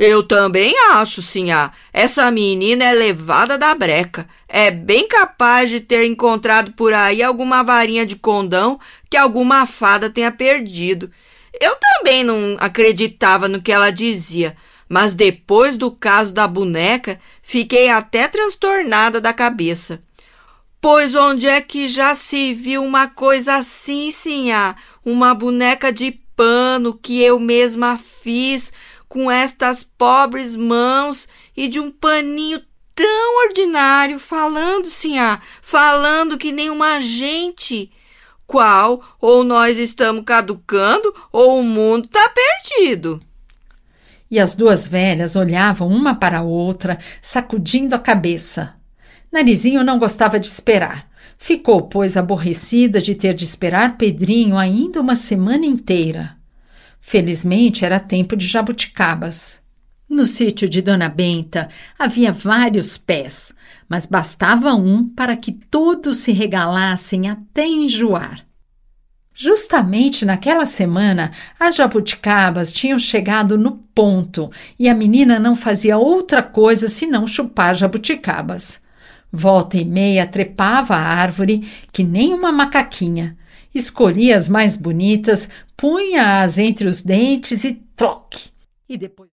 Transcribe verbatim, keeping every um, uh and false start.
Eu também acho, sinhá. Essa menina é levada da breca. É bem capaz de ter encontrado por aí alguma varinha de condão que alguma fada tenha perdido. Eu também não acreditava no que ela dizia, mas depois do caso da boneca, fiquei até transtornada da cabeça. Pois onde é que já se viu uma coisa assim, sinhá? Uma boneca de pano que eu mesma fiz com estas pobres mãos e de um paninho tão ordinário, falando, sinhá, falando que nem uma gente. Qual? Ou nós estamos caducando ou o mundo está perdido. E as duas velhas olhavam uma para a outra, sacudindo a cabeça. Narizinho não gostava de esperar. Ficou, pois, aborrecida de ter de esperar Pedrinho ainda uma semana inteira. Felizmente era tempo de jabuticabas. No sítio de Dona Benta havia vários pés, mas bastava um para que todos se regalassem até enjoar. Justamente naquela semana, as jabuticabas tinham chegado no ponto e a menina não fazia outra coisa senão chupar jabuticabas. Volta e meia trepava a árvore que nem uma macaquinha. Escolhia as mais bonitas, punha-as entre os dentes e troque. E depois